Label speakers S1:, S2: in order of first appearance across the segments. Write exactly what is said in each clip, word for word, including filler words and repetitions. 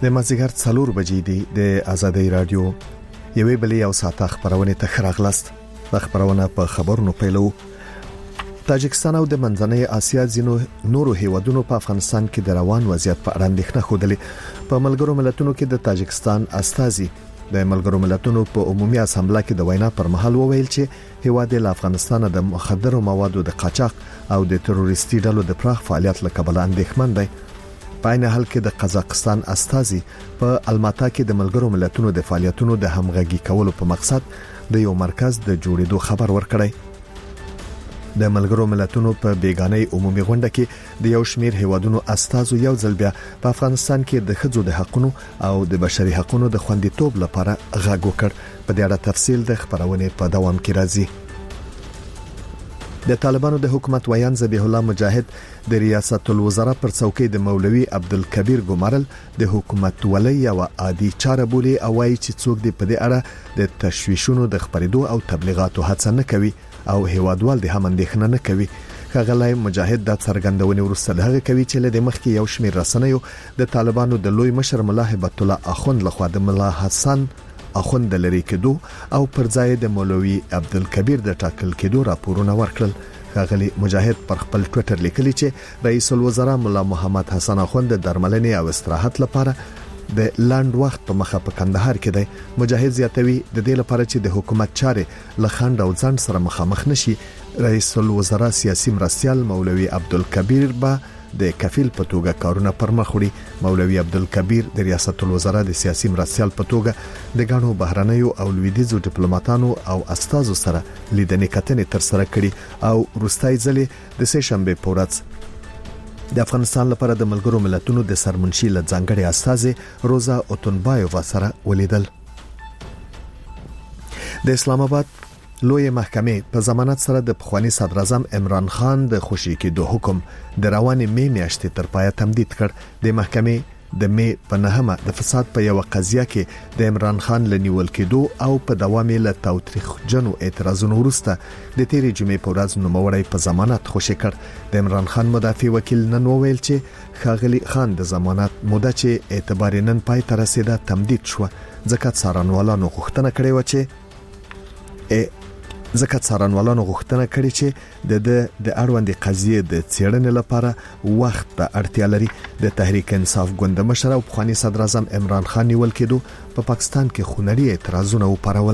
S1: د مازیګر څلور بجې دی د آزادۍ رادیو یوې بلې او ساعت خبرونه ته خراغلست. د خبرونه په خبرونو پیلو. تاجکستان او د منځنۍ اسیا ځینو نورو هیوادونو په افغانستان کې د روان وضعیت په اړه اندېښنه خوده. په ملګرو ملتونو کې د تاجکستان استازي د ملګرو ملتونو په عمومي اسامبله کې د وینا پر مهال وویل چې هیواد له افغانستان د مخدرو موادو د قاچاق او د تروریستي ډلو د پراخ فعالیت له کبله اندېښمن دی. په عین حال کې د قزاقستان استازي په الماتا کې د ملګرو ملتونو د فعالیتونو د همغږي کولو په مقصد د یو مرکز د جوړېدو خبر ورکړی. د ملګرو ملتونو په بیگانه عمومي غونډه کې د یو شمیر هیوادونو استازو یو ځل بیا په افغانستان کې د ښځو د حقوقو او د بشري حقوقو د خوندیتوب لپاره غږ وکړ. په دې اړه تفصیل د خبرونه په دوام کې راځي. د طالبانو د حکومت ویان ذبیح الله مجاهد د ریاست الوزرا پر څوکۍ د مولوي عبدالکبیر ګمارل د حکومت ولي او عادي چاره بولی او وايي چې څوک د په دې اړه د تشویشونو د خبرېدو او تبلیغاتو هڅه نه کوي او هیوادوال د هم اندېښنه نه کوي. ښاغلی مجاهد د څرګندونې وروسته د هغه کوي چې له مخکې یو شمیر رسنیو د طالبانو د لوی مشر ملا هبت الله اخوند لخوا د ملا حسن اخوند د لری کېدو او پر ځای د مولوي عبدالکبیر د ټاکل کېدو راپورونه ورکړل. ښاغلی مجاهد پر خپل ټوئیټر لیکلی چې رئیس الوزرا مولا محمد حسن اخوند د درملنې او استراحت لپاره د لاند وخت په مخه په کندهار کې دی. مجاهد زیاتوي د دې لپاره چې د حکومت چارې لخند او ځان سره مخامخ نشي. رئیس الوزرا سیاسي مرستيال مولوي عبدالکبیر به د کفیل په توګه کارونه پر مخ وړي. مولوي عبدالکبیر د ریاست الوزرا د سیاسي مرستيال په توګه د غاڼو بهرنیو او لویدیزو ډیپلوماټانو او استادو سره لیدنې کتنې تر سره کړي او روستای ځلې د سه شنبه په ورځ د افغانستان لپاره د ملګرو ملتونو د سرمنشي له ځانګړي استاذ روزا اوتونبایووا سره ولیدل. د اسلام آباد لوی محکمې په ضمانت سره د پخوانی صدر اعظم عمران خان د خوشی کېدو حکم د رواني می میاشتې تر پایه تمدید کړ. د محکمې د می په نهمه د فساد په یو قضیه کې د عمران خان لنیول کېدو او په دوام له تاوتریخ جنو اعتراضونو وروسته د تیرې جمعې په ورځ نوموړی په ضمانت خوشی کړ. د عمران خان مدافع وکیل نن وویل چې ښاغلی خان د ضمانت موده چې اعتبار نن پای ته رسیده تمدید شو ځکه څارنوالانو غوښتنه کړې و چې ځکه څارنوالانو غوښتنه کړې چې د د اړوندې قضیې د څېړنې لپاره وخت ته اړتیا لري. د تحریک انصاف ګوند مشر او پخوانی صدر اعظم عمران خان نیول کېدو په پاکستان کې خونړي اعتراضونه وپارول.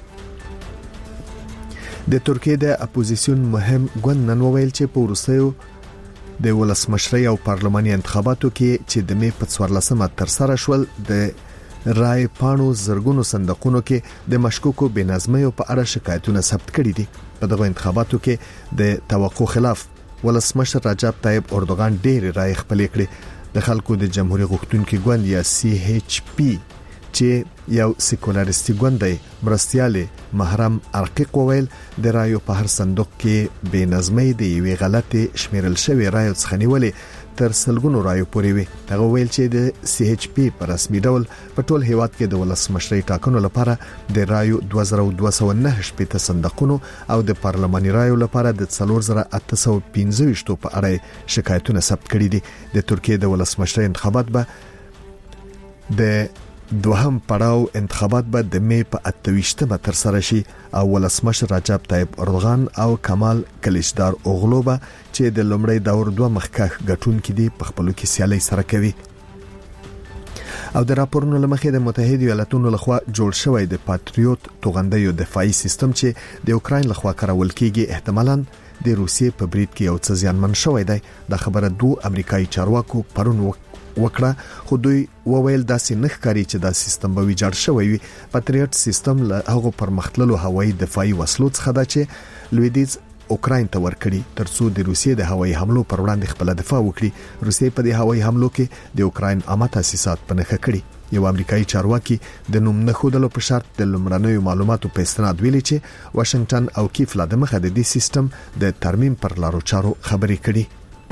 S1: د ترکیې د اپوزیسیون مهم ګوند نن وویل چې په وروستیو د ولسمشرۍ او پارلماني انتخاباتو کې چې د می په څوارلسمه تر سره شول د رای پانو زرګونو صندوقونو کې د مشکوکو بنظمیو په اړه شکایتونه ثبت کړي دي. په دغه انتخاباتو کې د توقع خلاف ولسمشر رجب طیب اردوغان ډېر رای خپلې کړې. د خلکو د جمهوریت غوښتونکو ګوند یا سی ایچ پی چې یو سیکولریستي ګوند دی مرستيال محرم ارقیق وویل د رایو په هر صندوق کې بنظمي دی وی غلطي شمیرل شوی رایو څخه نیولې تر سلګونو رایو پورې وي. هغه ویل چې د سی ایچ پی پر رسمي ډول په ټول هیواد کې د ولسمشرۍ ټاکنو لپاره د رایو دوه زره دوه سوه نه شپږ صندوقونو او د پارلماني رایو لپاره د څلور زره اته سوه پنځه ویشت په اړه شکایتونه ثبت کړي دي. د ترکیې د ولسمشرۍ انتخابات به د دوهم پړاو انتخابات به د می په اتويشتمه تر سره شي او ولسمشر رجب طیب اردوغان او کمال کلیچدار اوغلو به چې د لومړی دور دوه مخکښ ګټونکو دي په خپلو کې سیالي سره کوي. او د راپورونو لمخې د متحده ایالاتونو لخوا جوړ شوی د پاتریوت توغندیو دفاعي سیستم چې د اوکراین لخوا کارول کیږي احتمالاً د روسیې په بریټ کې یو څه زیانمن شوی دی. د خبره دوه امریکایي چارواکو پرون وکړه خو دوی وویل داسې نه ښکاري چې دا سیستم به ویجاړ شوی وي. پاتریوت سیستم له هغو پرمختللو هوایي دفاعي وسلو څخه ده چې لویدیز اوکراین ته ورکړي ترڅو د روسیې د هوایي حملو پر وړاندې خپل دفاع وکړي. روسیې په دې هوایي حملو کې د اوکراین عامه تاسیسات په نښه کړي. یو امریکایي چارواکي د نوم نه خودلو په شرط د لمړنیو معلوماتو په استناد ویلي چې واشنگټن او کیف لا د مخه د دې سیستم د ترمیم پر لارو چارو خبرې کړي.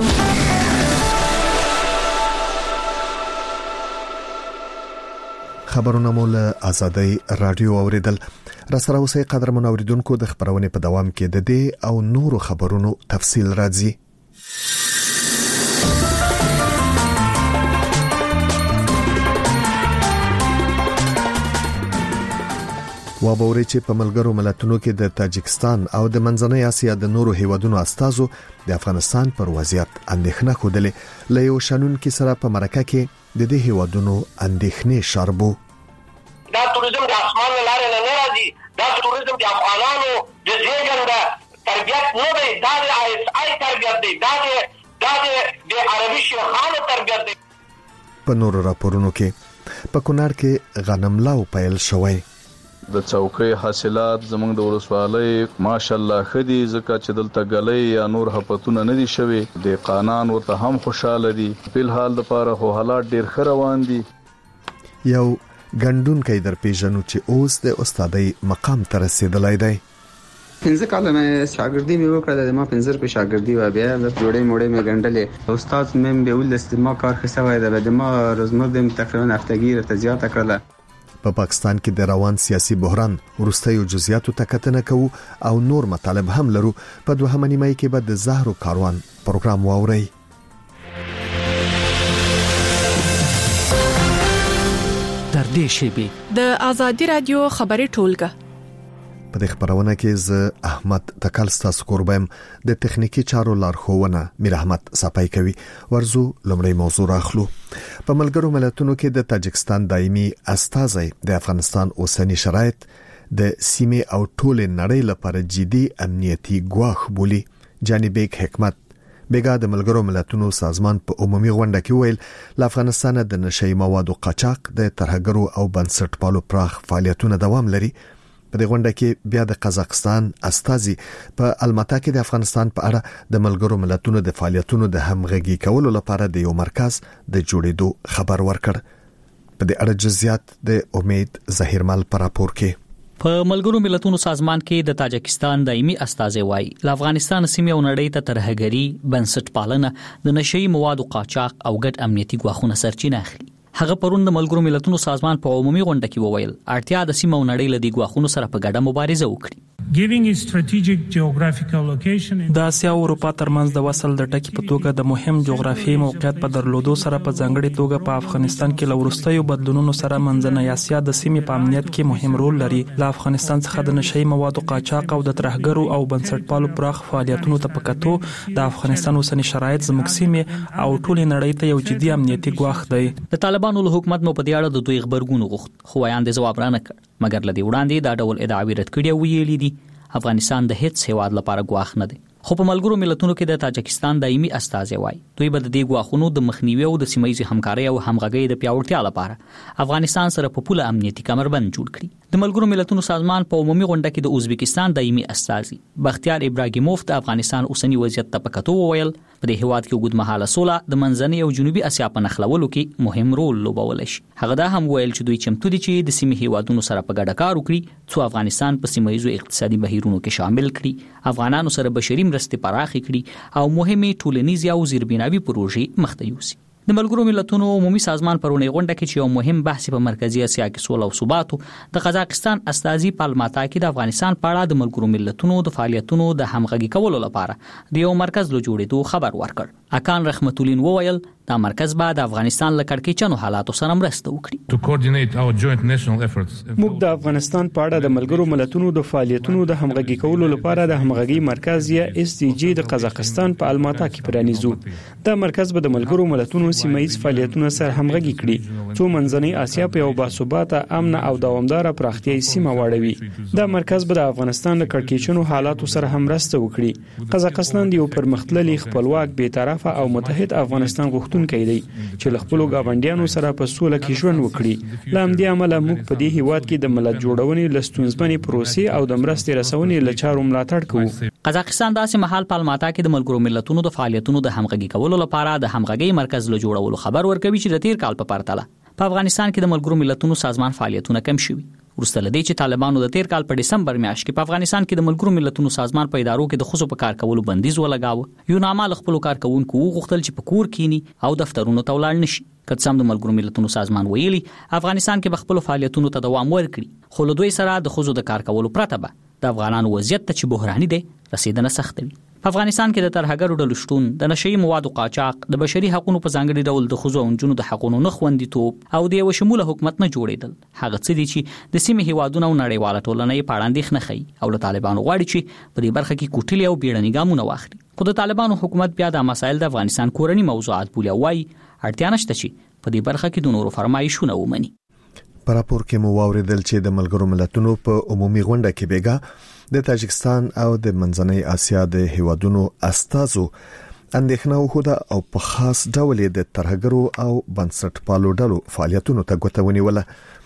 S1: خبرونه مول آزادۍ رادیو اوریدل. را سره اوسئ قدرمن اوریدونکو د خبرونه په دوام کې د دې او نورو خبرونو تفصیل راځي. وابوري چې په ملګرو ملتونو کې د تاجکستان او د منځنۍ اسیا د نورو هیوادونو استازو د افغانستان پر وضعیت اندېښنه خوده له یو شنن کې سره په مرکه کې د دې هیوادونو اندېښنې شاربو.
S2: دا توریزم د اسمان لاره نه راځي، دا توریزم د افغانانو د زیږنده تربیت نه دی، دا د آی اس آی تربیت دی، دا د دا د عربي شیخانو تربیت دی.
S1: په نورو راپورونو کې په کونړ کې غنملاو پیل شوی.
S3: د چوکۍ حاصلات زموږ د ولسوالۍ ماشاءالله خدي زکه چې دلته غلې یا نور هپتونه نه دي شوي، د قانون ورته هم خوشاله دي. په حال د پاره خو حالات ډیر ښه روان دي.
S1: یو ګندون کې در پیژنو چې اوس د استادۍ مقام ته رسیدلای دی.
S4: پنځه کاله مې شاګردي مې وکړه، د ما پنځه په شاګردي و بیا د جوړې موړې مې ګندلې. استاد مې به ول استما کار خسوي ده، د ما روزمره د تقریبا هفتګي رته زیاته کړله.
S1: په پا پاکستان کې د روان سیاسي بحران ورستیو جزئیاتو ته کتنه کوو او نور مطالب هم لرو. په دوهمه نیمه کې به د زهرو کاروان پروګرام واوري.
S5: تر دې شی
S6: د آزادي رادیو خبري ټولګه
S1: په دې خبرونه کې ز احمد تکل ستاسو قربم د تخنیکی چارو لارښوونه میر احمد صفای کوي. ورزو لمړی موضوع راخلو. په ملګرو ملتونو کې د تاجکستان دایمي استازی د افغانستان اوسنی شرایط د سیمې او ټول نړۍ لپاره جدي امنیتي ګواښ بولی. جانبیک حکمت بیګا د ملګرو ملتونو سازمان په عمومي غونډه کې ویل ل افغانستان د نشئی موادو قاچاق د ترهګرو او بنسټپالو پراخ فعالیتونه دوام لري. په دې غونډه کې بیا د قزاقستان استازي په الماتا کې د افغانستان په اړه د ملګرو ملتونو د فعالیتونو د همغږي کولو لپاره د یو مرکز د جوړېدو خبر ورکړ. په دې اړه جزئیات د امید ظاهرمل پر راپور کې.
S5: په ملګرو ملتونو سازمان کې د تاجکستان دایمي استازي وایي ل افغانستان سیمه او نړۍ ته ترهګری بنسټ پالنه د نشئی موادو قاچاق او ګډ امنیتي ګواښونه سرچینه اخلي. هغه پرون د ملګرو ملتونو سازمان په عمومي غونډه کې وویل اړتیا د سیمه او نړۍ له دې ګواښونو سره په ګډه مبارزه وکړي.
S7: د اسیا او اروپا ترمنځ د وصل د ټکی په توګه د مهم جغرافیایي موقعیت په درلودو سره په ځانګړي توګه په افغانستان کې لورستیو بدلونونو سره منځنۍ اسیا د سیمې په امنیت کې مهم رول لري. ل افغانستان څخه د نشئی موادو قاچاق او د ترهګرو او بنسټپالو پراخ فعالیتونو ته پکاتو د افغانستان اوسنی شرایط زموږ سیمه او ټول نړۍ ته یو جدي امنیتي ګواښ دی.
S5: د طالبانو له حکومت نو په دې اړه د دوی خبرګون غوښت خو وایاند ځواب را نه کړ، مګر لدی وړاندې دا ډول ادعاوی رد کړي ویلي دي افغانستان د هیڅ هیواد لپاره ګواښ نه دی. خو په ملګرو ملتونو کې د تاجکستان دایمي استازي وایي دوی به د دې ګواښونو د مخنیوي او د سیمایي همکارۍ او همغږۍ د پیاوړتیا لپاره افغانستان سره په پوله امنیتي کمربند جوړ کړي. د ملګرو ملتونو سازمان په عمومي غونډه کې د ازبکستان دایمي استازي بختیار ابراهیموف د افغانستان اوسنی وضعیت ته پکاتو وویل په دې هیواد کې اوږدمهاله سوله د منځنۍ او جنوبي اسیا په نښلولو کې مهم رول لوبولی شي. هغه دا هم ویل چې دوی چمتو دي چې د سیمې هیوادونو سره په ګډه کار وکړي څو افغانستان په سیمایي اقتصادي بهیرونو کې شامل کړي، افغانانو سره بشري مرستې پراخې کړي او مهمه ټولنیزه او زیربناوي پروژې مخته یوسي. د ملګرو ملتونو عمومي سازمان پرونی غونډه کې چې یو مهم بحث په مرکزی اسیا کې سوله او ثبات د قزاقستان استازي په الماتا کې د افغانستان په اړه د ملګرو ملتونو د فعالیتونو د همغږي کولو لپاره د یو مرکز له جوړېدو خبر ورکړ. اکان رحمت الله وویل دا مرکز به د افغانستان له کړکېچنو حالاتو سره مرسته وکړي.
S7: موږ د افغانستان په اړه د ملګرو ملتونو د فعالیتونو د همغږي کولو لپاره د همغږي مرکز یا اس ډي جي د قزاقستان په الماتا کې پرانیزو. دا مرکز به د ملګرو ملتونو سیمایي فعالیتونو سره همغږي کړي څو منځنۍ اسیا په یو باثباته امن او دوامدار پراختیاي سیمه واړوي. دا مرکز به د افغانستان د کړکېچنو حالاتو سره هم مرسته وکړي. قزاقستان د یو پرمختللي خپلواک بې طرفه او متحد افغانستان غوښتونکی دی چې له خپل ګاونډیانو سره په سوله کې ژوند وکړي. لامدي عمله موږ په دې هیواد کې د ملت جوړونې لستونزمنې پروسې او د مرستې رسونې لچارو ملاتړ کوو.
S5: قزاقستان داسې مهال په الماتا کې د ملګرو ملتونو د فعالیتونو د همغږي کولو لپاره د همغږي مرکز له جوړولو خبر ورکوي چې د تیر کال په پرتله په افغانستان کې د ملګرو ملتونو سازمان فعالیتونه کم شوي. ورسته لدی چې طالبانو د تیر کال په دسمبر میاشت کې په افغانستان کې د ملګرو ملتونو سازمان په ادارو کې د خصوصي په کار کولو بندیز ولګاوه. یو نامه له خپل کارکونکو وغوښتل چې په کور کینی او دفترونو ته ولاړ نشي. که څه هم د ملګرو ملتونو سازمان ویلي افغانستان کې به خپل فعالیتونو ته دوام ورکړي، خو له دوی سره د خصوصي د کار کولو پرته به د افغانانو وضعیت ته چې بحراني دی رسیدنه سخت وي. افغانستان کې د ترهګرو ډلو شتون د نشئی موادو قاچاق د بشري حقوقو په ځانګړي ډول د ښځو او نجونو د حقوقو نه خوندیتوب او د یو شموله حکومت نه جوړېدل هغه څه دي چې د سیمې هیوادونو او نړیواله ټولنې په اړه اندېښنه ښيي او له طالبانو غواړي چې په دې برخه کې کوټلې او بیړني ګامونه واخلي. خو د طالبانو حکومت بیا د مسایل د افغانستان کورنی موضوعات بولي او وايي اړتیا نشته چې په دې برخه کې د نورو فرمایشونه ومني.
S1: په راپور کې مو واوریدل چې د ملګرو ملتونو په عمومي غونډه کې بیګا د تاجکستان او د منځنۍ اسیا د هیوادونو استازو اندېښنه وښوده او په خاص ډول د ترهګرو او بنسټپالو ډلو فعالیتونو ته ګوته ونیوله.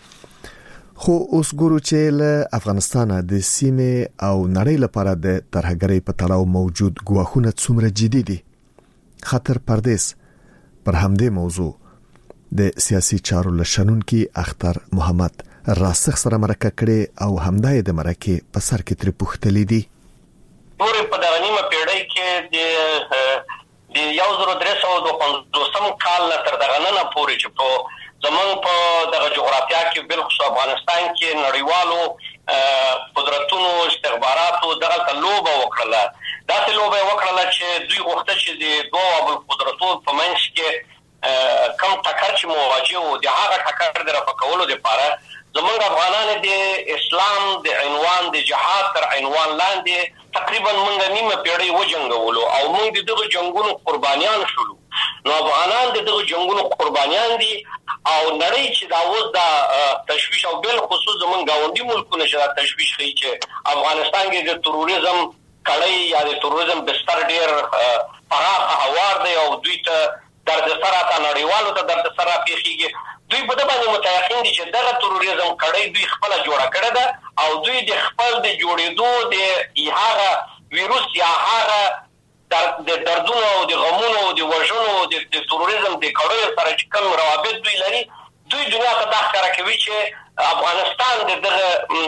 S1: خو اوس ګورو چې له افغانستان د سیمې او نړۍ لپاره د ترهګرۍ په تړاو موجود ګواښونه څومره جدي دي. خطر پردیس پر همدې موضوع د سیاسي چارو لشنونکي اختر محمد راسخ سره مرکه کړي او همدای د مرکه په سر کې تر پوښتلې دي.
S2: نور په دغه نیمه پیړۍ کې د د یو زر درې سوه دوه پنځوسم کال تر دغه نه پورې چې په زمونږ په دغه جغرافیا کې بالخصوص افغانستان کې نړیوالو قدرتونو استخباراتو دغه لوبه وکړه. داسې لوبه وکړه چې دوی غوښتل چې د دوه قدرتونو په منځ کې کم ټکر چې مواجه وو د هغه ټکر د رفع کولو لپاره زمونږ افغانان د اسلام د عنوان د جهاد تر عنوان لاندې تقریبا موږ نیمه پیړۍ وجنګولو او موږ دغه جنگونو قربانیان شولو. نو افغانان دغه جنگونو قربانیان دي او نړۍ چې دا اوس د تشویش او بل خصوص زمونږ گاونډي ملکونه چې دا تشویش کوي چې افغانستان کې د تروریزم کړۍ یا د تروریزم بستر ډیر پراخه هوار دی او دوی ته درد سره تا نړیوالو ته درد سره پیښیږي. دوی په دې باندې متيقن دي چې دغه تروریزم کړي دوی خپل جوړه کړی ده او دوی د خپل د جوړېدو د هغه ویروس یا هغه د دردونو او د غمونو او د وژنو د تروریزم د کړیو سره چې کوم روابط دوی لري دوی دنیا ته دا ښکاره کوي چې افغانستان د دغه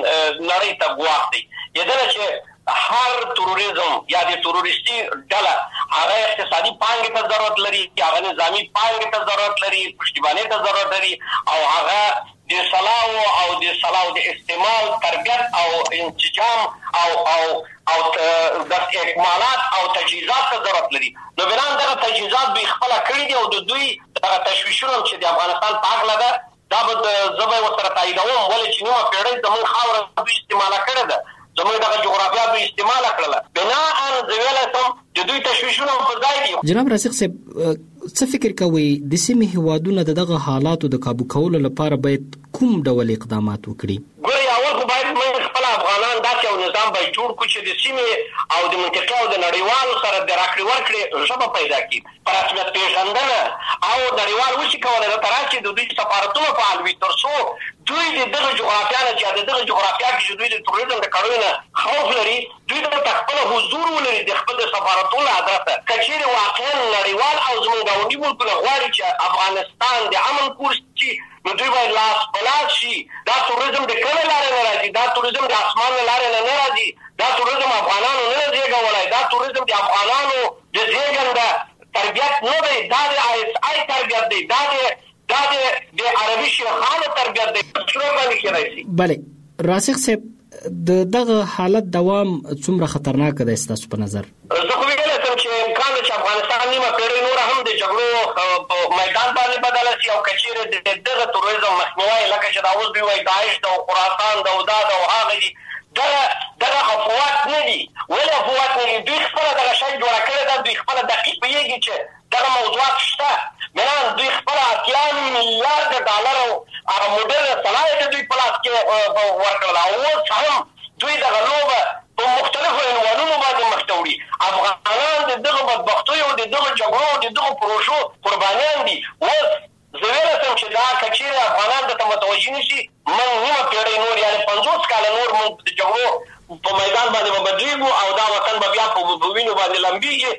S2: نړۍ ته ګواښ دی. یدنه چې هر تروریزم یا د تروریستي ډله هغه اقتصادي پانګې ته ضرورت لري، هغه نظامی پانګې ته ضرورت لري، پشتیبانی ته ضرورت لري او هغه د سلاو او د سلاو د استعمال تربیت او انسجام او او او د اکمالات او تجهیزات ته ضرورت لري. نو بنان دغه تجهیزات دوی خپل کړی دي او د دوی دغه تشویشونه چې د افغانستان په اړه ده دا به زبې وسره تاییدوم ولې چې نو پیړۍ زموږ خاوره دوی استعمال کړې ده، زموږ دغه جغرافیا دوی استعمال کړله. بناء زویل سم د دوی تشویشونه په ځای دي.
S8: جناب راسخ صاحب څه فکر کوي د سیمې هیوادونو دغه حالاتو د قابو کولو لپاره باید کوم ډول اقدامات وکړي؟
S2: ګوري اول خو باید موږ خپل افغانان داسې یو نظام باید جوړ کړو چې د سیمې او د منطقې او د نړیوالو سره د راکړې ورکړې ژبه پیدا کړي، په رسمیت پېژندنه او نړیوال وشي کولی د تر چې د دوی سفارتونه فعال وي تر څو دوی د دغه جغرافیا نه چې د دغه جغرافیا کې چې دوی د تروریزم د کړیو نه خوف لري دوی دلته خپل حضور ولري د خپل سفارتونو ادرسه. که چیرې واقعا نړیوال او زموږ ګاونډي ملکونه غواړي چې افغانستان د امن کور شي نو دوی باید لاس په لاس شي. دا تروریزم د کومې لارې نه راځي، دا تروریزم د اسمان له لارې نه نه راځي، دا تروریزم افغانانو نه زېږولی، دا تروریزم د افغانانو د زېږنده تربیت نه دی، دا د آی اس آی تربیت دی، دا د دا د عربي شیخانو تربیت دی. څومره باندې کېدای شي؟
S8: بله راسخ صاحب د دغه حالت دوام څومره خطرناک دی ستاسو په نظر؟
S2: زه خو ویلی شم چې امکان ده چې افغانستان نیمه پیړۍ نوره هم د جګړو په میدان باندې بدله شي او که چیرې د دغه تروریزم مخنیوی لکه چې دا اوس دوی وایي داعش ده او خراسان ده او دا ده او هغه دي دغه دغه افواج نه دي. ولې افواج نه دي؟ دوی خپله دغه شی جوړه کړې ده، دوی خپله دقیق پوهېږي چې دغه موضوعات شته. بنان دوی خپله اتیا میلیارده ډالرو هغه موډرنه صنایع دوی په لاس کې ورکړله او اوس هم دوی دغه لوبه په مختلفو عنوانونو باندې مخته وړي. افغانان د دغه بدبختیو د دغه جګړو د دغه پروژو قربانیان دي. اوس زه ویلی شم چې دا که چیرې افغانان درته متوجه نه شي موږ نیمه پیړۍ نور یعنې پنځوس کاله نور موږ د جګړو په میدان باندې به بدلېږو او دا وطن به بیا په وینو باندې لمبېږي.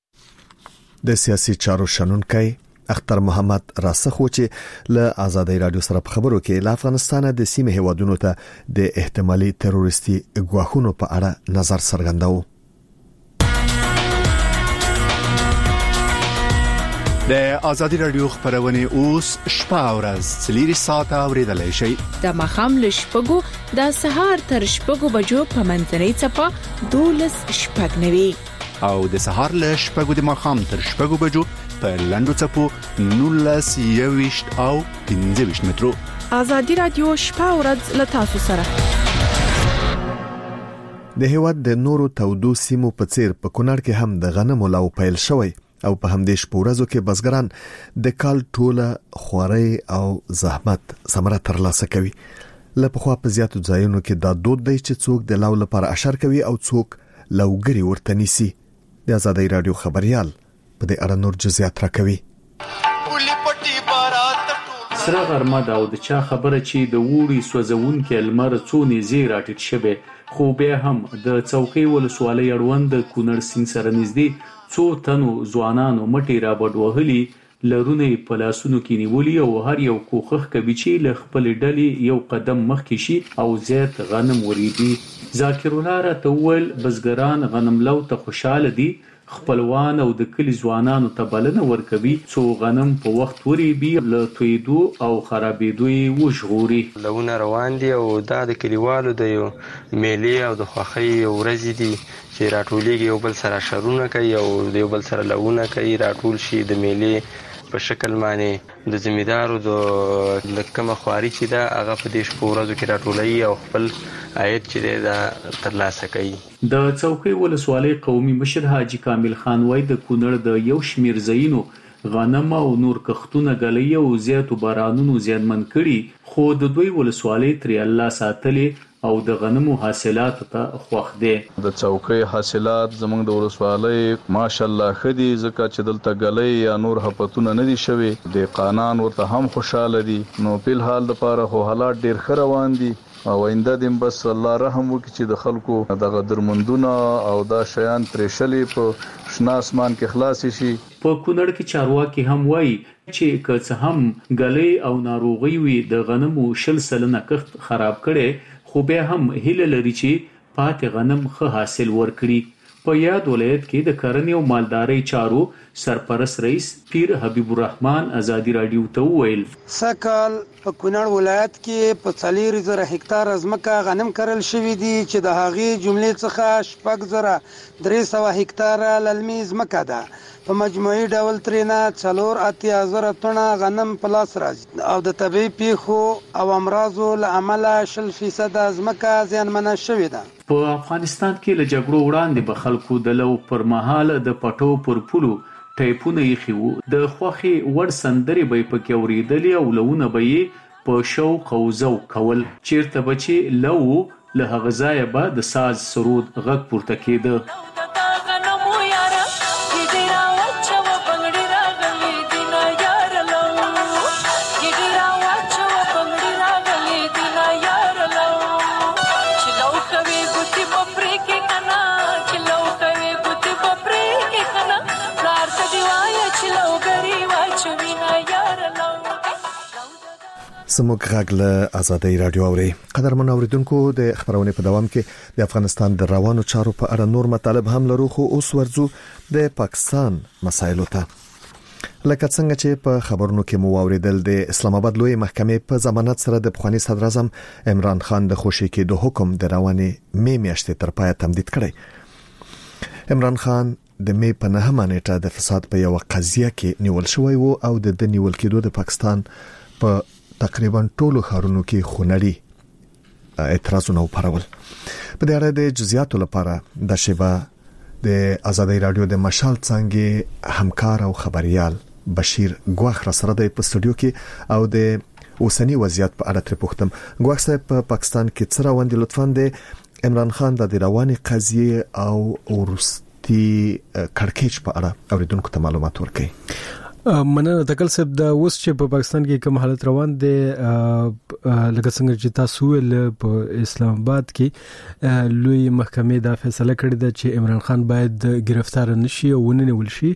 S1: د سیاسي چارو شنونکی اختر محمد راسخ و چې له آزادۍ رادیو سره په خبرو کې له افغانستان د سیمې هیوادونو ته د احتمالي تروریستي ګواښونو په اړه نظر څرګنداوه.
S9: د آزادۍ رادیو خبرونه اوس شپه او ورځ څلور ساعته اوریدلای شئ.
S6: د مخام له شپږو د سهار تر شپږو بجو په منځنۍ چپه دولس شپږ نوي
S9: او د سهار له شپږو د ماښام تر شپږو بجو په لنډو څپو نولس یويشت او پنځه ویشت مترو.
S6: ازادي رادیو شپه او ورځ له تاسو سره.
S1: د هیواد د نورو تودو سیمو په څیر په کونړ کې هم د غنمو لو پیل شوی او په همدې شپورزو کې بزګران د کال ټوله خواري او زحمت ثمره ترلاسه کوي. لکه خو په زیاتو ځایونو کې دا دود دی چې څوک د لو لپاره اشر کوي او څوک لوګري ورته نیسي. د آزادۍ رادیو خبريال په دې اړه نور جزئیات راکوي.
S10: سره غرمه دا د چا خبره چې د ووري سوځون کې لمر څونی زی راټیټ شوه، خو بیا هم د چوکۍ ولسوالۍ اړوند د کونړ سیند سره نږدې څو تنو ځوانانو مټي را بډوهلي لرونه په لاسونو کې نیولي او هر یو کوخخ کوي چې له خپل ډلې یو قدم مخکې شي او زیات غنم وريدي. ذاکر الله راته وویل بزګران غنم لو ته خوشاله دي، خپلوان او د کلی ځوانانو ته بلنه ورکوي څو غنم په وخت وريبي له تویدو او خرابېدو یې وژغوري.
S11: لونه روان دي او دا د کلیوالو د یو میلې او د خوښۍ ورځې دي چې راټولېږي، یو بل سره شرونه کوي او د یو بل سره لونه کوي، راټول شي د میلې په شکل باندې د زمیدارو د لکمه خواري چې دا هغه په دې شپو ورځو کې راټولوي او خپل عاید چې دا ترلاسه کوي.
S10: د چوکۍ ولسوالۍ قومي مشر حاجی کامل خان وای د کونړ د یو شمیر ځایونو غنم او نور کښتونه غلې او زیاتو بارانونو زیانمن کړي، خو د دوی ولسوالۍ تر الله ساتلې او د غنمو حاصلات ته خوښ دي.
S3: د چوکۍ حاصلات زموږ د ولسوالۍ ماشاءالله خدي زکه چې دلته غلې یا نور حپتونه نه دي شوي، د قانون ورته هم خوشاله دي. نو په حال د پاره خو حالات ډیر ښه روان دي او آینده دیم بس الله رحم وکړي چې د خلکو د غدرمندونه او دا شیان پرېشلې په شنه اسمان کې خلاص شي.
S10: په کونړ کې چارواکي هم وایي چې که څه هم غلې او ناروغي وي د غنمو شل سلنه کښت خراب کړي، خو بیا هم هیله لري چې پاتې غنم ښه حاصل ورکړي. په یاد ولایت کې د کرنې او مالدارۍ چارو سرپرست رئیس پیر حبیب الرحمن آزادی رادیو ته وویل
S12: سکهال په کونړ ولایت کې په څلور زره هکتار ځمکه غنم کرل شوی دي چې د هغې جملې څخه شپږ زره درې سوه هکتار للمي ځمکه ده. په مجموعي ډول ترېنه څلور اتیا زره تونه غنم په لاس راځي او د طبیعي پیښو او امراضو له امله شل فیصده ځمکه زیانمنه شوې ده.
S10: په افغانستان کې له جګړو وړاندې به خلکو د لو پر مهال د پټو پر پولو ټیپونه یې خو د خوخي ور سندري به پکې ورېدلې او لونه به په شوق او ذوق کول. چیرته بچي لو له هغه ځای به د ساز سرود غږ پورته کېده.
S1: سموږ غږ له آزادۍ رادیو اوري. قدرمن اوریدونکو د خبرونه په دوام کې د افغانستان د روانو چارو په اړه نور مطالب هم لرو، خو اوس ورځو د پاکستان مسایلو ته. لکه څنګه چې په خبرونو کې مو اوریدل د اسلام آباد لوی محکمې په ضمانت سره د پخوانی صدر اعظم عمران خان د خوشي کېدو حکم د رواني مې میاشتې تر پای تمدید کړی. عمران خان د مې په نهمه نیټه د فساد په یو قضیه کې نیول شوی وو او د نیول کېدو د پاکستان په تقریبا ټولو ښارونو کې خونړي اعتراضونه وپارول. په دې اړه د جزئیاتو لپاره د شیبه د آزادۍ رادیو د مشال څنګه همکار او خبريال بشیر ګواخ را سره د په استودیو کې او د اوسنی وضعیت په اړه تر پوښتم. ګواخ صاحب په پاکستان کې څه روان دي؟ لطفاً د عمران خان د رواني قضیه او ورستي کړکېچ په اړه اوریدونکو ته معلومات ورکړئ.
S13: مننه تکل صاحب. د اوس چې په پاکستان کې کوم حالت روان دي لکه څنګه چې تاسو ول په اسلام آباد کې لوی محکمې دا فیصله کړې ده چې عمران خان باید گرفتار نشي او ونیول شي.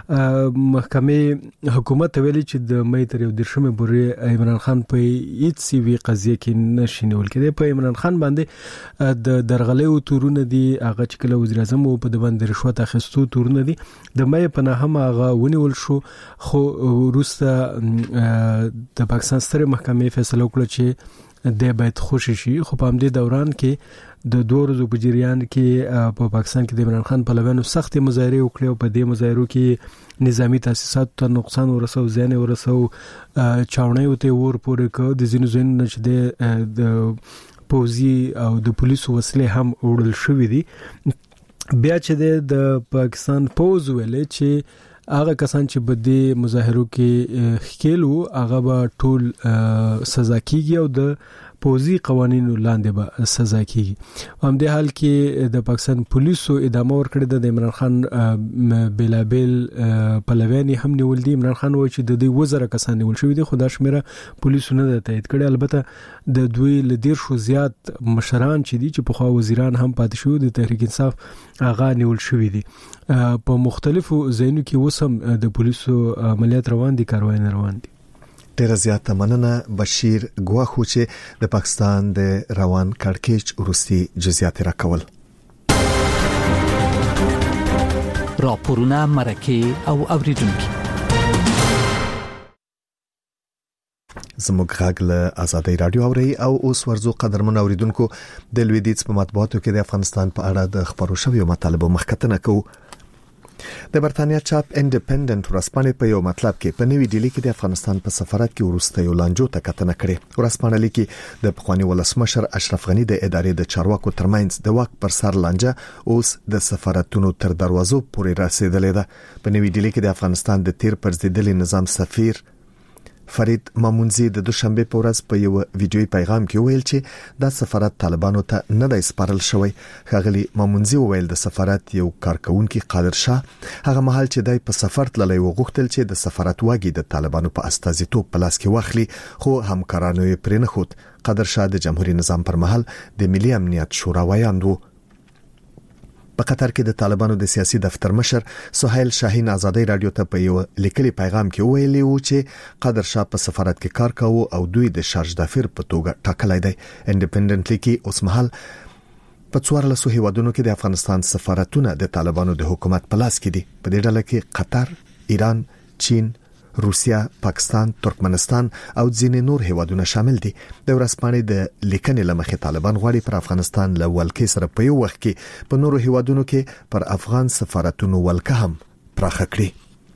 S13: محکمې حکومت ویلي چې د مې تر یو درشمه پورې عمران خان په هیڅ سی وی قضیه کې نشي نیول کېده. په عمران خان باندې د درغلې تورونه دي، هغه چې کله وزیر اعظم او په د باندې رشوت اخیستو تورونه دي، د مې په نه هم هغه ونیول شو. خو روسته د پاکستان ستره محکمې فیصله وکړه چې د باید خوشی شي. خو په همدې دوران کې د دوه ورځو په جریان کې په پاکستان کې د عمران خان پلویانو سخت مظاهره وکړې او په دې مظاهرو کې نظامی تاسیسات ته نقصان ورسو، زیان ورسو، چاونې وته ور پورې کو د زینو زین نشده د پوزي او د پولیسو وسلې هم وړل شوې دي. بیا چې د پاکستان پوز ویلې چې هغه کسان چې په دې مظاهرو کې خېلو هغه به ټول سزا کیږي او د پوزي قوانینو لاندې به سزا کیږي. هم د حال کې د پاکستان پولیسو ادامه ورکړه د عمران خان بلابل پلویانی هم نیول دي. عمران خان وایي چې د دې وزره کسان نیول شوی دي، خو دا شمیره پولیسو نه ده تایید کړې. البته د دوی لدیر شو زیات مشران چې دي چې په خوا وزیران هم پاتې شو د تحریک انصاف هغه نیول شوی دي. په مختلفو ځایونو کې وسم د پولیسو عملیات روان دي، کاروایي روان دي.
S1: ډیر زیاته مننه بشیر ګواخو چې د پاکستان د روان کړکېچ وروستي جزئیات راکول.
S14: راپورونه مرکه او اوریدونکو
S1: زموږ غږ له آزادۍ رادیو اوري او اوس ورزو قدرمن اوریدونکو د لویدیځ په مطبوعاتو کې د افغانستان په اړه د خبرو شویو مطالبه مخکتنه کوو. د برتانیا چاپ انډیپندنت ورسپانې په یو مطلب کې په نوې ډیلی کې د افغانستان په سفارت کې ورسته یو لانجو ته کتنه کړې. ورسپانې لیکي د پخوانی ولسمشر اشرف غنی د ادارې د چارواکو ترمنځ د واک پر سر لانجه اوس د سفارتونو تر دروازو پورې رسیدلې ده. په نوې ډیلی کې د افغانستان د تیر پرزیدلي نظام سفیر فرید مامونزی د دوشنبه په ورځ په یو ویډیوي پیغام کې ویل چې د سفارت طالبانو ته نه د سپارل شوی. ښاغلي مامونزی ویل د سفارت یو کارکونکي قادر شاه هغه مهال چې دای په سفر تللی وغوښتل چې د سفارت واګي د طالبانو په استازیتوب په لاس کې واخلي، خو همکارانو یې پرې نه خود. قادر شاه د جمهوریت نظام پر مهال د ملي امنیت شورا ویاند و. په قطر کې د طالبانو د سیاسي دفتر مشر سهیل شاهین آزادۍ رادیو ته په یو لیکلي پیغام کې ویلي و چې قادر شاه په سفارت کې کار کاوه او دوی د شارج دافیر په توګه ټاکلای دی. انډیپندنټلی کې اوس مهال په څوارلسو هیوادونو کې د افغانستان سفارتونه د طالبانو د حکومت په لاس کې دي. په دې ډله کې قطر، ایران، چین، روسیا، پاکستان، ترکمنستان او ځینې نور هیوادونه شامل دي. د ورسپانې د لیکنې لمخې طالبان غواړي پر افغانستان له ولکې سره په یو وخت کې په نورو هیوادونو کې پر افغان سفارتونو ولکه هم پراخه کړي.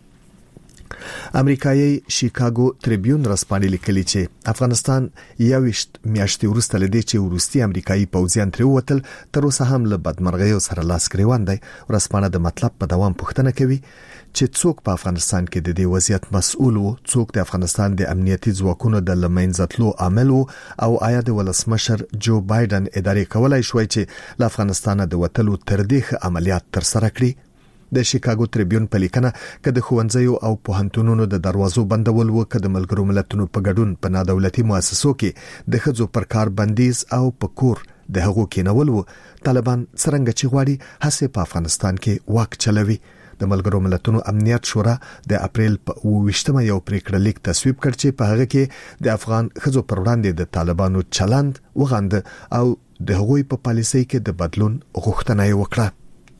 S1: امریکایي شیکاګو تریبیون رسپانې لیکلي چې افغانستان یوشت میاشتې وروسته لدی چې وروستي امریکایي پوځیان تر وتل تر اوسه هم له بدمرغیو سره لاس ګریوان دی. رسپانه د مطلب په دوام پوښتنه کوي چې څوک په افغانستان کې د دې وضعیت مسؤل وو، څوک د افغانستان د امنیتي ځواکونو د لمنځتلو عامل وو، او آیا د ولسمشر جو بایدن ادارې کولای شوی چې له افغانستان د وتلو تر دې عملیات تر سره کړي. د شیکاګو تریبیون په لیکنه کې د ښوونځیو او پوهنتونونو د دروازو بندول و که د ملګرو ملتونو په ګډون په نادولتي مؤسسو کې د ښځو پر کار بندیز او په کور د هغو کېنول و. طالبان څرنګه چې غواړي هڅه په افغانستان کې واک چلوي. د ملګرو ملتونو امنیت شورا د اپریل په اووه یو پریکړه لیک تصویب کړ چې په هغه کې د افغان ښځو پر وړاندې د طالبانو چلند وغند او د هغوی په پالیسۍ کې د بدلون غوښتنه یې وکړه.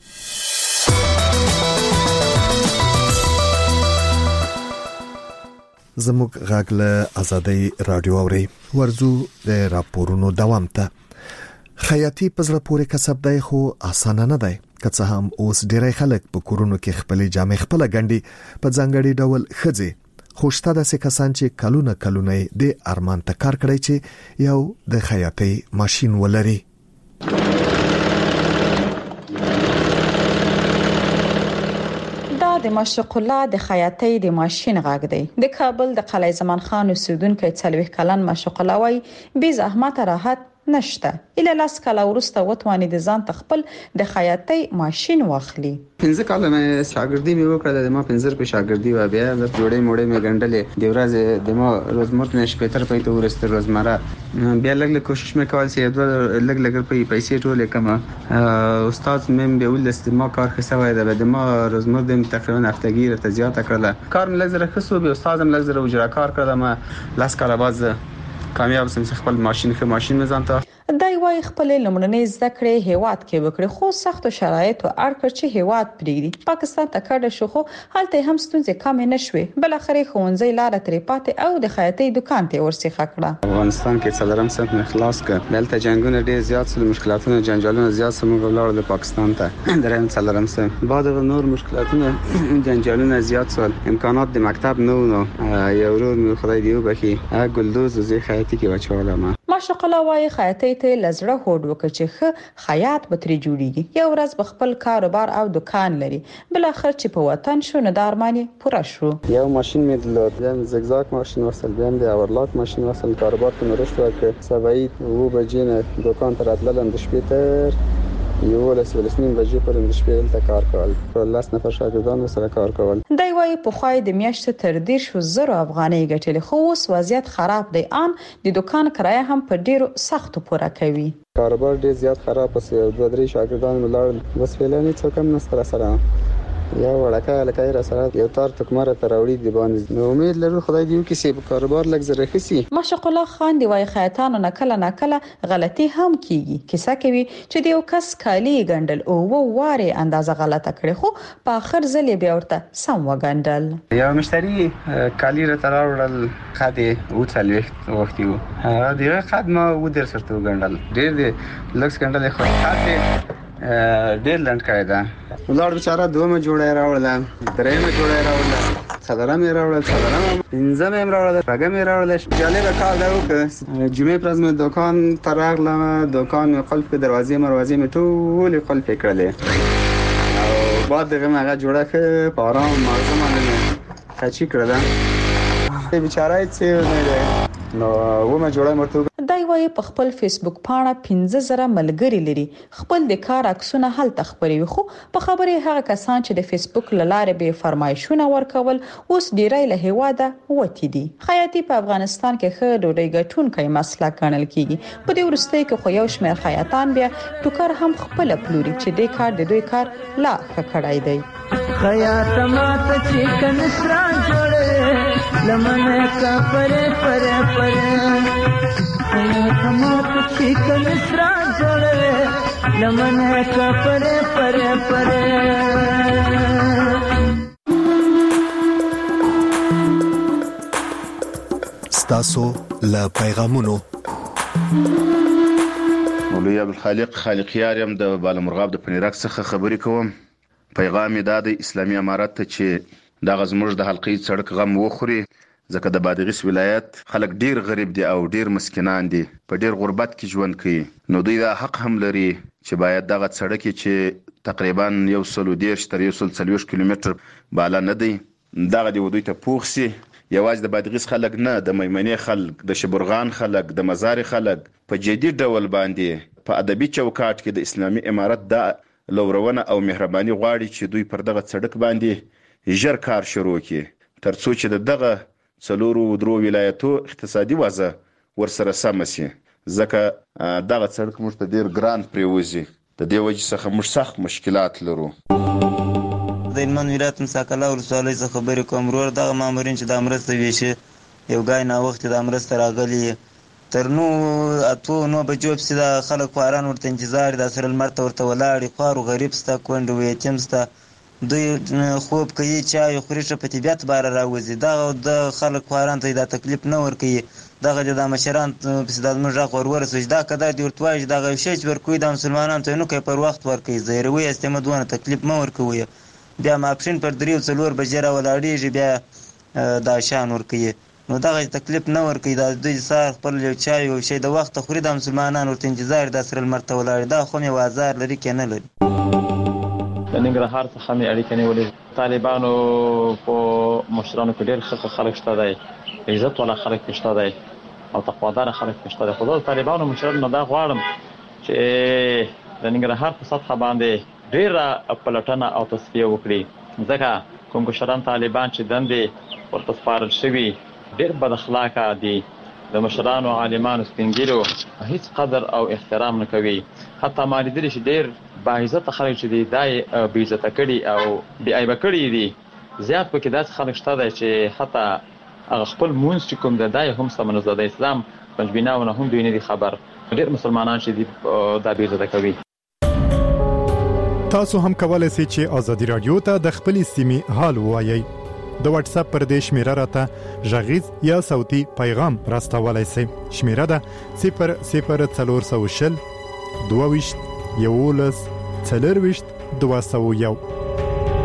S1: زموږ غږ له آزادۍ رادیو اوري. ورزو د راپورونو دوام ته. خیاطي په زړه پورې کسب دی خو اسانه نه دی. که څه هم اوس ډېری خلک په کورونو کې خپلې جامې خپله ګنډي، په ځانګړي ډول ښځې، خو شته داسې کسان چې کلونه کلونه د ارمان ته کار کړی چې یو د خیاطۍ ماشین ولري.
S15: د مشرق الله د خیاطۍ د ماشین غږ دی. د کابل د قلعه زمان خان اوسیدونکو څلوېښت کلن مشرق الله وای بې زحمت راحت نشته. اله لاس کاله ورسته وتوانې د ځان تخپل د خیاطۍ ماشین واخلي.
S4: پنځه کاله مې شاګردي مې وکړه، د ما پنځه په شاګردي و بیا د جوړې موړې مې ګنډلې د ورځې د ما روزمره نه شپېتر په تو ورسته روزمره بیا لږ لږ کوشش مې کول چې د لږ لږ په پیسې ټولې کما استاد مې به ول ما کار خسوي ده د ما روزمره د تقریبا هفتګی رته زیاته کړله. کار مې لږ زره خسو به استادم لږ زره اجرا کار کړم. لاس کاله باز کامیاب سم خپل ماشین خو ماشین مې ځانته.
S15: دای وايي خپل لمړنۍ زده کړې هیواد کې وکړي خو سخت شرایط او اړ چې هیواد پریږدي. پاکستان ته کډه شو خو هلته هم ستونزې کم نه شوې. بل اخر ښوونځي لار ترې پاتې او د خیاطۍ دکان ته ورسېخه کړه.
S4: افغانستان کې څلورم صنف نه خلاص کړ. دلته جنگونه ډېر زیات سول، مشکلاتونه جنجالونه زیات سول. موږ ولاړو د پاکستان ته درېم څلورم صنف بعد نور مشکلاتونه جنجالونه زیات سول. امکانات د مکتب نه و. یو ورور خدای دی وبخي ګلدوز زی خیاطۍ کې واچوله. ما
S15: ماشاءالله وايي خیاطۍ ته لزړه هوډ وکړي چې ښه خیاط به ترې جوړیږي. یو ورځ به خپل کاروبار او دکان لري. بل اخر چې په وطن شو نه د ارماني پوره شو.
S4: یو ماشین مې درلود، بیا زگزاگ ماشین وصل، بیا د اورلاک ماشین وصل. کاروبار ته نورشت وکړ. سبعی و بجې نه دکان ته راتلم د شپې تر یو لس ولسنیم بجې پورې د شپې دلته کار کول. ټول لاس نفر شاګردان سره کار کول.
S15: دای وايي په خوای د میاشتې تر دې شو زره افغانۍ ګټلې خو اوس وضعیت خراب دی. ان د دکان کرایه هم په ډیرو سختو پوره کوي.
S4: کاروبار ډیر زیات خراب پس یو دوه درې شاګردان ملاړ بس فعلاني څوک هم نستر سره یا وړکه لکه را سره یو تار تکمره تر وړي دی باندې. نو امید لرو خدای دې وکړي چې په کاروبار لږ زره خسي.
S15: ماشاء الله خان دی وايي خیاطانو نه کله نه کله غلطي هم کیږي. کیسه کوي چې د یو کس کالی ګندل او و واره اندازه غلطه کړي خو په اخر ځل بیا ورته سم وګندل.
S4: یو مشتری کالی را تر وړل خاطه او څلويخت وخت یو هغه دغه خدمه و در سره وګندل. ډیر دې لکس ګندل خو خاطه ډیر لند کړی دا. ولر بیچاره دومره جوړه راوړل، درېمه جوړه راوړل، څلورمه راوړل، څلورمه پنځمه راوړل، راګمه راوړل. جالب کار دا وکړ. جمعه پر ورځ مې دکان تراغلم، دکان مې قلف دروازې مروازې مې ټول قلف کړلې او بعد دغه هغه جوړه ک په آرام مازه باندې خچی کړل. بیچاره چې نه نو و ما جوړه مرته.
S15: دای وايي په خپل فیسبوک پاڼه پنځه زره ملګري لري. خپل د کار عکسونه هلته خبري خو په خبره هغه کسان چې د فیسبوک لاره به فرمایشونه ورکول اوس ډیرای له هواده وتی دي. خیاطي په افغانستان کې ښه ډوډۍ ګټونکې مسله ګڼل کیږي. په دې ورسته کې خو یو شمېر خیاطان بیا ټوکر هم خپل پلوري چې د کار د دوی کار لا کړای دی.
S16: خیاط ماته چې کنسرا جوړه لمنه کا پره پره پره خیاط ماته چې کنسرا جوړه لمنه کا پره پره پره.
S1: ستاسو له پیغامونو
S17: مولوی عبدالخالق خالقیار يم د بالمرغاب د پنیرک څخه خبرې کوم. پیغام د اسلامي امارت ته چې د غزموږ د حلقې سړک غم وخوري ځکه د بادغیس ولایت خلک ډیر غریب دي او ډیر مسکینان دي، په ډیر غربت کې ژوند کوي. نو دوی دا حق هم لري چې باید دغه سړک چې تقریبا یو سل ودیرش تر یو سل څلوېښت کیلومتر بالا نه دی دغه دی دوی ته پوښ سي. یوازې د بادغیس خلک نه، د میمنې خلک، د شبرغان خلک، د مزار خلک په جدي ډول باندې په ادبي چوکاټ کې د اسلامي امارت د لورونه او مهرباني غواړي چې دوی پر دغه سړک باندې ژر کار شروع کړي ترڅو چې دغه څلورو درو ولایتو اقتصادي وضع ورسره سم شي. ځکه دغه سړک موږ ته ډیر ګران پریوزي. د دې وجې څخه موږ سخت مشکلات لرو.
S18: د هلمند ولایت مساکله ولسوالۍ څخه خبرې کوم. ورور دغه مامورین چې د مرسته ویشي یو ګای ناوخت د مرسته راغلي تر نو اتو نو بجو په سیده خلک خواران ورته انتظار د سره المرته ورته ولاړ خوارو غریب ستا کونډ و یتیم ستا دوی خوب کوي چای خوري په طبيعت بار راوځي. دا د خلک خواران ته دا تکلیف نه ور کوي. دغه د مشران په سیده موږ غوړ ورسوي دا کده د ورتواج دغه شی چې ور کوي د مسلمانانو ته نو کوي پر وخت ور کوي. زیروي استمدونه تکلیف ما ور کوي. بیا ما اپشن پر دریو څلور بجره ولاړیږي بیا دا شان ور کوي. نو دغه تکلیف نه ور کوي. د دوی سار خپل یو چای او شی د وخت خوري د مسلمانانو ورته انتظار د سره المرته ولاړ. دا خو مې وازار لري کې نه لري.
S19: د ننګرهار څخه مې اړیکې نیولې. طالبانو په مشرانو کې ډېر ښه خلک شته دی، عزت والا خلک شته دی او تقوادار خلک شته دی. خو زه د طالبانو مشرانو نه دا غواړم چې د ننګرهار په سطحه باندې ډېره پلټنه او تصفیه وکړي. ځکه کوم مشران طالبان چې دندې ورته سپارل شوي ډېر بد اخلاقه دي، د مشرانو عالمانو سپینګیرو هیڅ قدر او احترام نه کوي. حتی ما لیدلی چې ډېر باعزته خلک چې دي دا یې بې عزته کړي او بې عیبه کړي دي. زیات پکې داسې خلک شته دی چې حتی هغه خپل مونځ چې کوم دی دا یې هم سمه نه زده. د اسلام پنجبیناو نه هم دوی نه دي خبر. ډېر مسلمانان چې دي دا بیرته کوي.
S20: تاسو هم کولای شئ چې ازادي رادیو ته د خپل سیمې حال ووایي. د واتس اپ پر دې شمیره راته ژغیز یا صوتي پیغام راستولای شئ. شمیره ده صفر صفر څلور سوه شل دوه ویشت یولس څلور ویشت دوه سوه یو.